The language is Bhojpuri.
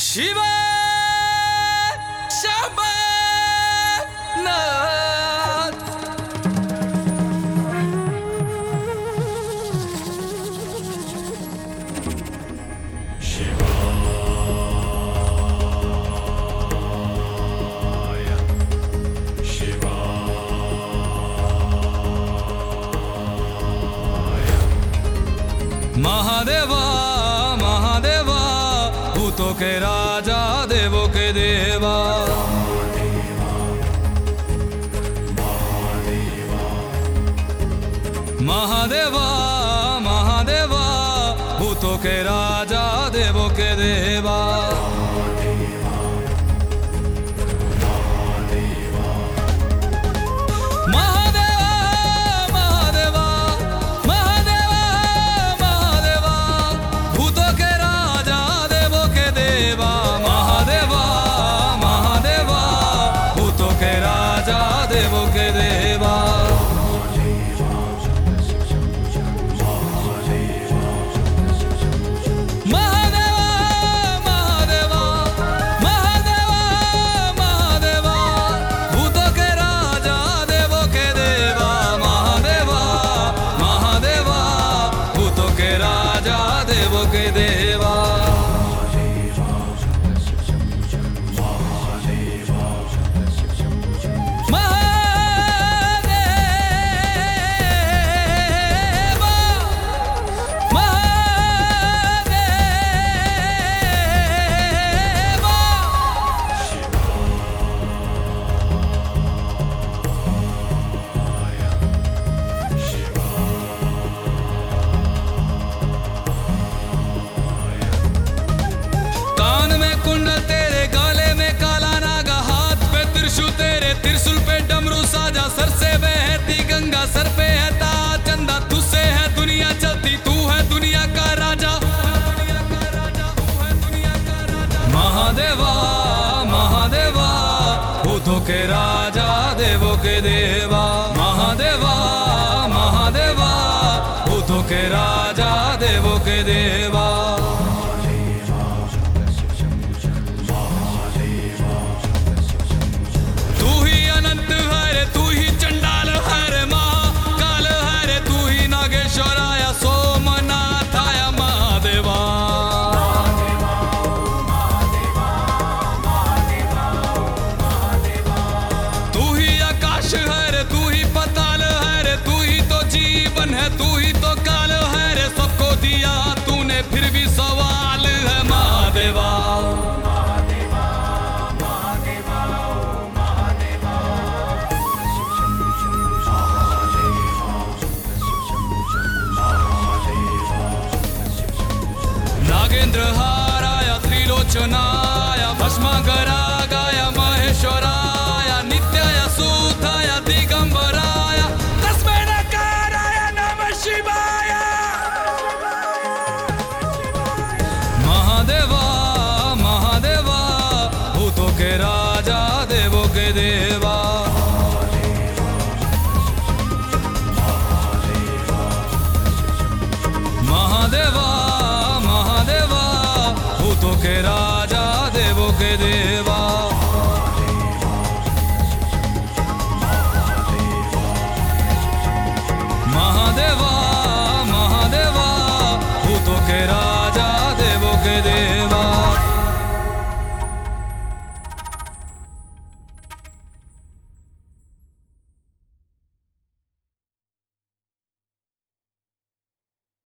शिव शंभनाथ महादेवा महादेवा भूतों के राजा देवों के देवा महादेवा महादेवा भूतों के राजा देवों के देवा सर से बहती गंगा सर पे है ताज चंदा तुझसे है दुनिया चलती तू है दुनिया का राजा महादेवा महादेवा भूतों के राजा देवों के देवा महादेवा महादेवा भूतों के राजा देवों के देवा तू ही तो काल है रे सबको दिया तूने फिर भी सवाल है महादेवा नागेंद्र हाराया त्रिलोचनाया भस्मागर